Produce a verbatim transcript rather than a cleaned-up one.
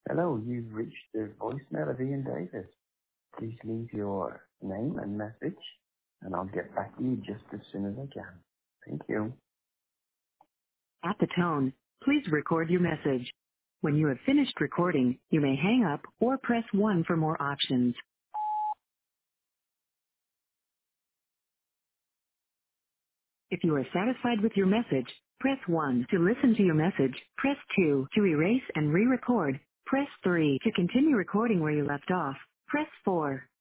Hello, you've reached the voicemail of Ian Davis. Please leave your name and message, and I'll get back to you just as soon as I can. Thank you. At the tone, please record your message. When you have finished recording, you may hang up or press one for more options. If you are satisfied with your message, press one. To listen to your message, press two. To erase and re-record, press three. To continue recording where you left off, press four.